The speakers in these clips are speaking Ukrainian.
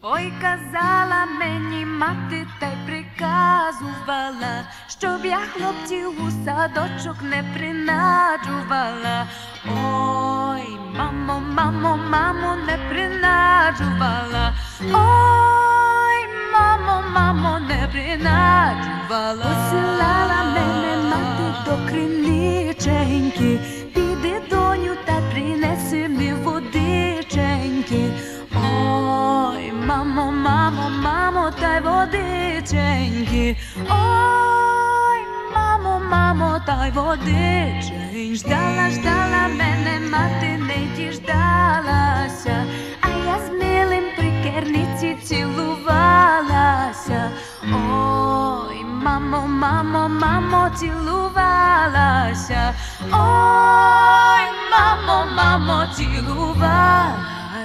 Ой, казала мені мати, та й приказувала, щоб я хлопців у садочок не принаджувала. Ой, мамо, мамо, мамо, не принаджувала. Ой, мамо, мамо, не принаджувала. Посилала мене мати до криниченьки, піди, доню, та принеси мені водиченьки. Ой, мамо, мамо, мамо, та й водиченьки. Ой, мамо, мамо, та й водиченьки. Ждала, ждала мене мати, не діждалася, а я з милим при керниці цілувалася. Ой, мамо, мамо, мамо, цілувалася. Ой, мамо, мамо, цілувалася.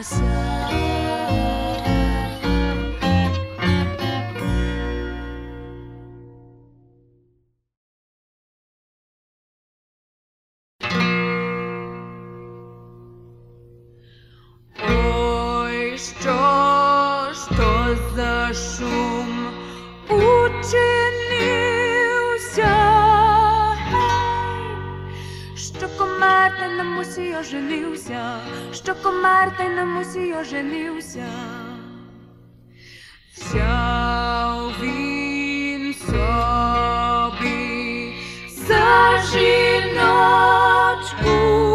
Ой, що за шум учинився, що комар та на мусі оженився, що комар та на мусі оженився. Взяв він собі за жіночку,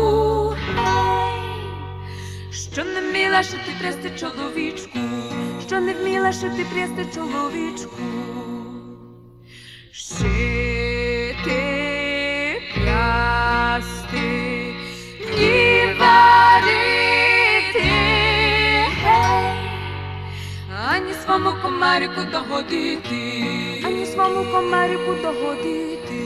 що не вміла шити трясти чоловічку, що не вміла шити трясти чоловічку. Шити, прясти, ні варити, ані свому комарику догодити, ані свому комарику догодити.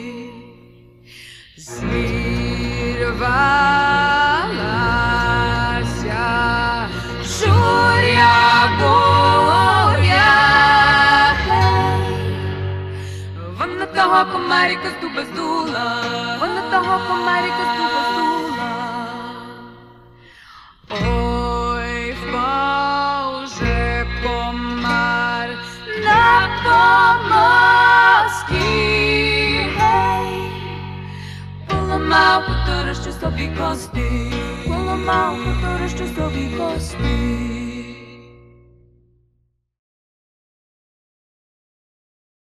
Зірвалася журя буря, вона того комарика з дуба здула, вона того комарика з дуба здула. Ой, впав же комар на помості, поламав, поторощив собі кості, поламав, поторощив собі кості.